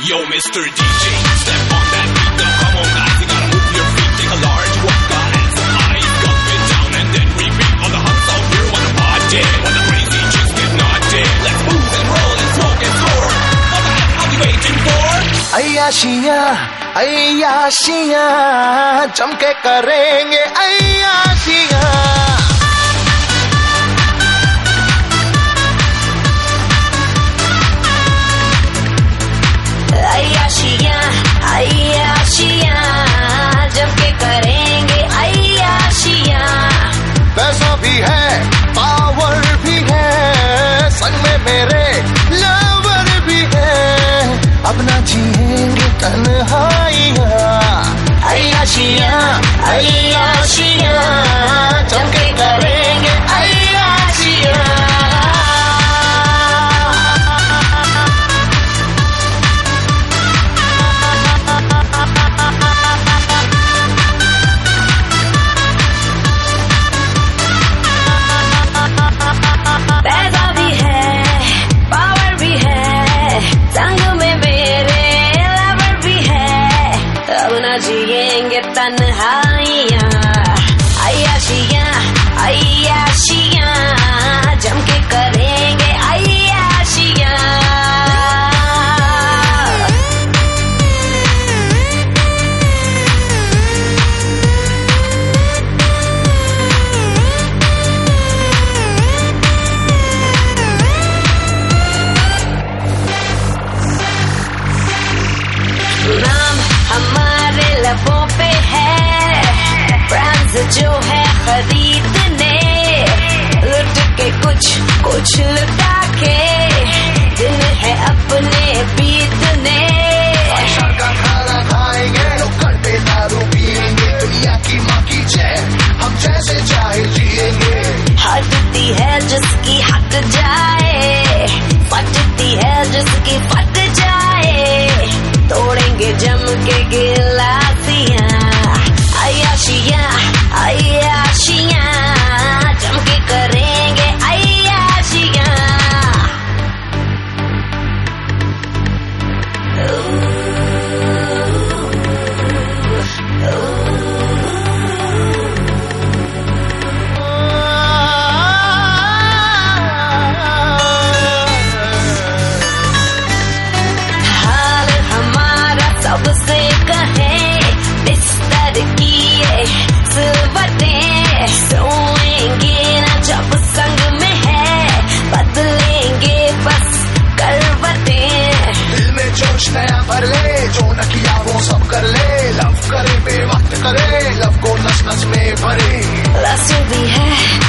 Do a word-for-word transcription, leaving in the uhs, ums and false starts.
Yo, Mister D J, step on that beat now. Come on, guys, you gotta move your feet. Take a large walk, got hands up high, gulp it down, and then repeat. All the hunks out here wanna party, when the crazy chicks get naughty. Let's move and roll and smoke and score. What the heck are we waiting for? अय्याशियाँ अय्याशियाँ जम के करेंगे अय्याशियाँ अय्याशियाँ अय्याशियाँ जम के करेंगे अय्याशियाँ। पैसा भी है power भी है संग में मेरे लवर भी है अपना जिएंगे तन्हाइयाँ। अय्याशियाँ अय्याशियाँ जम के करेंगे अय्याशियाँ। पैसा भी है पावर भी है संग में मेरे लवर भी है अब ना जिएंगे तन्हाइयाँ। अय्याशियाँ अय्याशियाँ जम के करेंगे अय्याशियाँ। नाम हमारे लबों पे है ब्रांड्स जो है खरीदने लुट के कुछ कुछ लुटा के दिन है अपने बीतने। बादशाह का खाना खाएंगे नुक्कड़ पे दारू पिएंगे दुनिया की माँ की जय हम जैसे चाहे जिएंगे। हटती है जिसकी हट जाए फटती है जिसकी फट जाए तोड़ेंगे जम के गिलासियाँ। अय्याशियाँ अय्याशियाँ जम के करेंगे अय्याशियाँ। हाल हमारा सबसे कहे बिस्तर की ये सिलवटें सोएंगे ना जब संग में है बदलेंगे बस करवटें। दिल में जोश नया भर ले जो न किया वो सब कर ले लव करे बेवक्त करे लव को नस नस में भरे। लफ्ज़ भी है